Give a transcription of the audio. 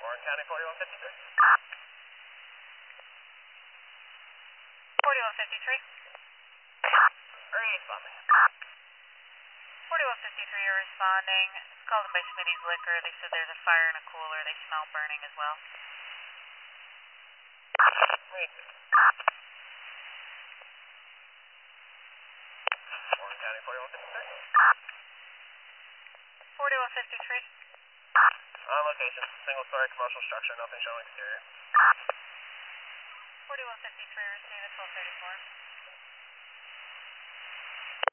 Orange County 4153. 4153. Are you responding? 4153 are responding. Called them by Smitty's Liquor. They said there's a fire in a cooler. They smell burning as well. Read. Orange County 4153. 4153. On location. Single story commercial structure. Nothing showing exterior. 4153 received at 1234.